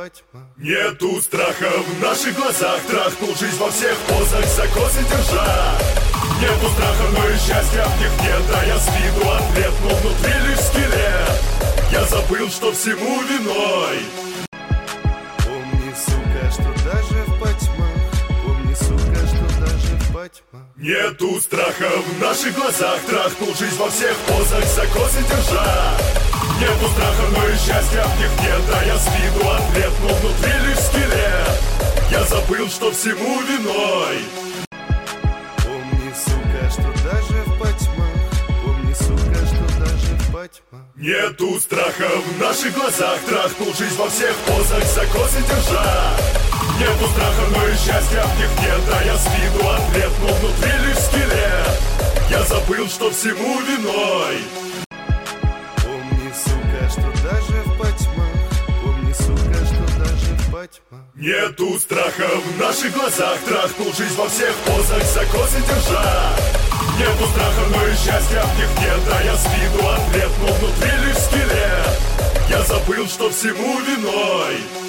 потьма. Нету страха в наших глазах, трахнул жизнь во всех позах, за косы держа. Нету страха, но и счастья в них нет, да я с виду атлет, но внутри лишь скелет. Я забыл, что всему виной. Помни, сука, что даже в потьмах, помни, сука, что даже в потьмах. Нету страха в наших глазах, трахнул жизнь во всех позах, за косы держа. Нету страха, но и счастья в них нет, да я с виду атлет, но внутри лишь скелет. Я забыл, что всему виной. Помни, сука, что даже в потьмах, помни, сука, что даже в потьмах. Нету страха в наших глазах, трахнул жизнь во всех позах, за косы держа. Нету страха, но и счастья в них нет, да я с виду атлет, но внутри лишь скелет. Я забыл, что всему виной. Помни, сука, что даже в потьмах, помни, сука, что даже в потьмах. Нету страха в наших глазах, трахнул жизнь во всех позах, за косы держа. Нету страха, но и счастья в них нет, да я с виду атлет, но внутри лишь скелет. Я забыл, что всему виной.